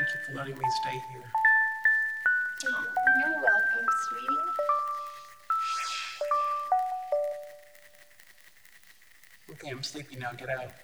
Thank you for letting me stay here. Oh, you're welcome, sweetie. Okay, I'm sleepy now. Get out.